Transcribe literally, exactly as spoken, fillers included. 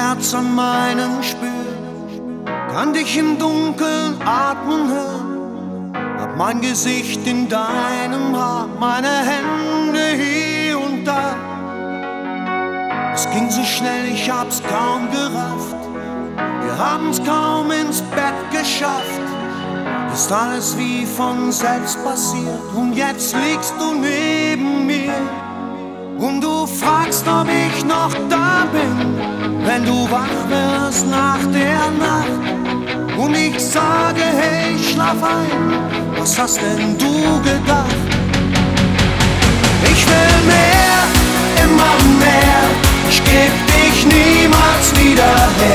Herz an meinem spüren, kann dich im Dunkeln atmen hören, hab mein Gesicht in deinem Haar, meine Hände hier und da. Es ging so schnell, ich hab's kaum gerafft, wir haben's kaum ins Bett geschafft. Ist alles wie von selbst passiert und jetzt liegst du neben mir. Und du fragst, ob ich noch da bin, wenn du wach wirst nach der Nacht. Und ich sage, hey, schlaf ein, was hast denn du gedacht? Ich will mehr, immer mehr, ich geb dich niemals wieder her.